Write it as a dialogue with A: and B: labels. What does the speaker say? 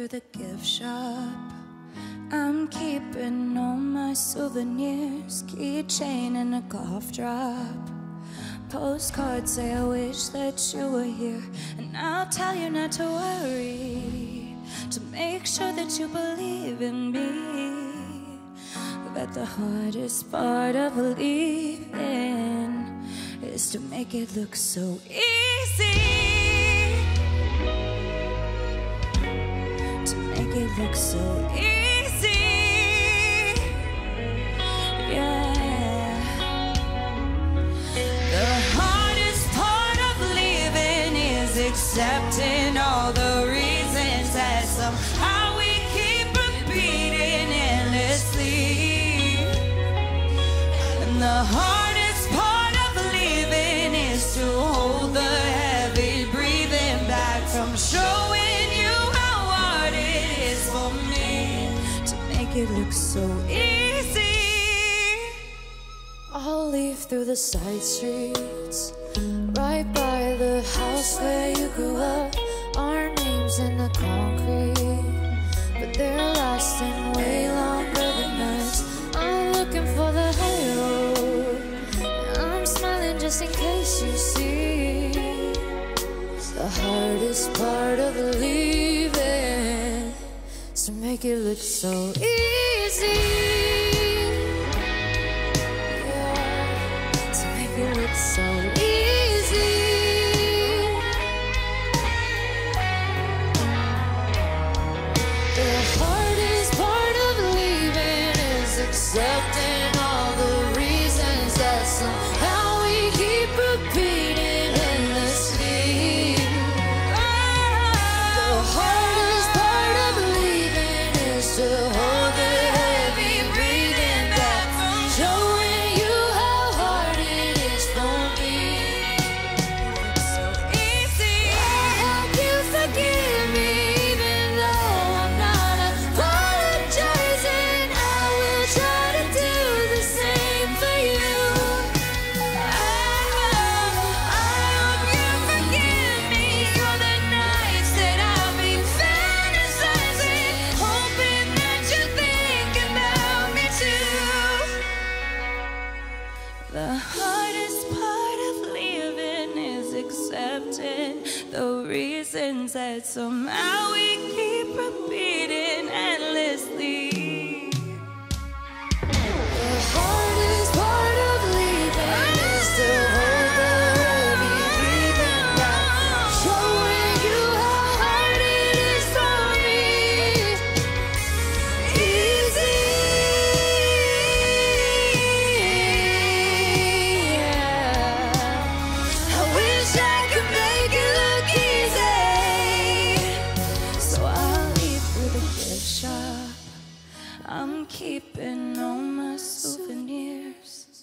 A: through the gift shop. I'm keeping all my souvenirs, keychain and a cough drop. Postcards say I wish that you were here, and I'll tell you not to worry, to make sure that you believe in me. That the hardest part of leaving is to make it look so easy, to make it look so easy. Yeah. The hardest part of leaving is accepting all the reasons that somehow we keep repeating endlessly. And the hardest part of leaving is to hold the heavy breathing back from showing you how hard it is for me to make it look so easy. I'll leave through the side streets, right by the house where you grew up. Our names in the concrete, but they're lasting way longer than us. I'm looking for the high road, and I'm smiling just in case you see. The hardest part of leaving is to make it look so easy. It's so easy. The hardest part of leaving is accepting all the reasons that somehow we keep repeating endlessly. The hardest part of leaving is to hold the heavy breathing back from showing you how hard it is for me. So easy. I hope you forgive me, even though I'm not apologizing. I will try to do the same for you. I hope you forgive me for the nights that I've been fantasizing, hoping that you think about me too. The hardest part of leaving is accepting the reasons that somehow we keep repeating endlessly. The hardest part of leaving is to hold the heavy breathing back, showing you how hard it is for me. Easy. Yeah. I wish I could make it look easy. So I'll leave through the gift shop. I'm keeping all my souvenirs,